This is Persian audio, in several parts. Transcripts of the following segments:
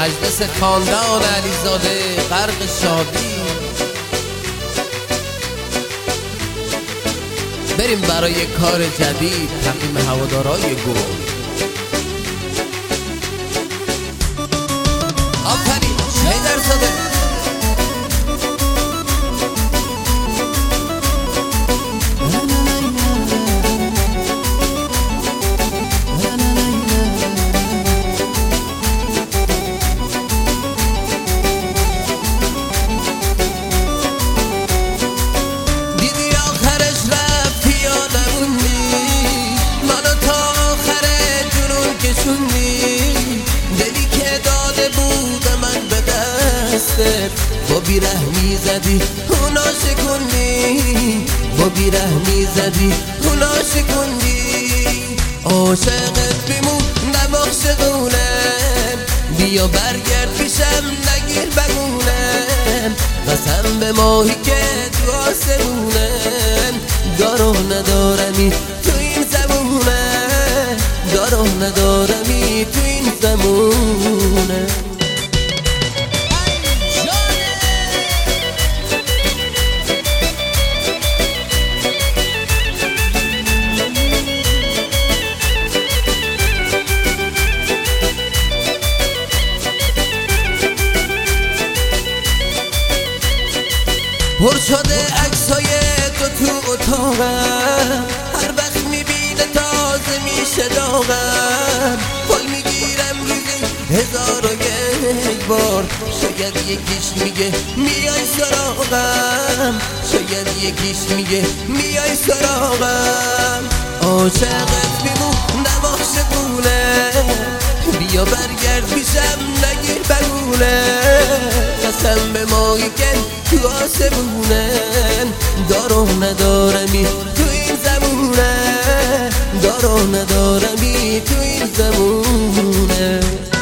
مجلس خاندان علیزاده غرق شادی. بریم برای کار جدید، تقدیم هوادارای گل. آفرین حیدرزاده. دلی که داده بود من به دستت، با بیرحمی زدی اونا شکندی، با بیرحمی زدی اونا شکندی. عاشقت بیمون نماخشقونم، بیا برگرد پیشم نگیر بگونم. قسم به ماهی که تو آسمونم، دارو ندارمی تو این زمونه، دارو ندارمی تو این زمونه. پر شده عکسای تو اتاقم، هر وقت میبینه تازه میشه داغم. پل میگیرم روزی 1001 بار، شاید یکیش میگه میای سراغم، شاید یکیش میگه میای سراغم. عاشقت بیمون نماخشقونه، بیا برگرد پیشم نگیر بگونه. قسم به ماهی که تو آسمونه، دارو ندارمی تو این زمونه، دارو ندارمی تو این زمونه.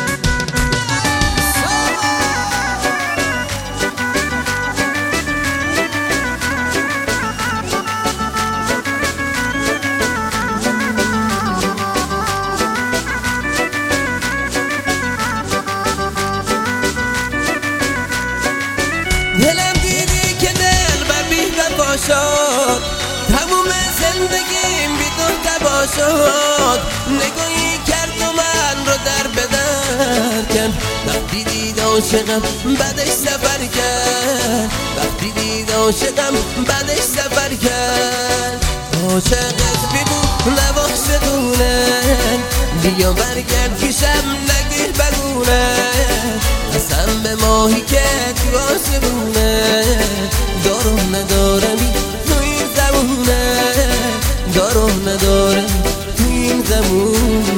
دلم دیدی که دل بر بی وفا شد، تموم زندگیم بی تو تبا شد. نگاهی کرد و من رو در بدر کرد، وقتی دید عاشقم بعدش سفر کرد، وقتی دید عاشقم بعدش سفر کرد. عاشقت بیمون نواخشقونه، بیا برگرد پیشم نگیر بگونه. قسم به ماهی که تو آسمونه، دارو ندارمی تو این زمونه، دارو ندارمی تو این زمونه.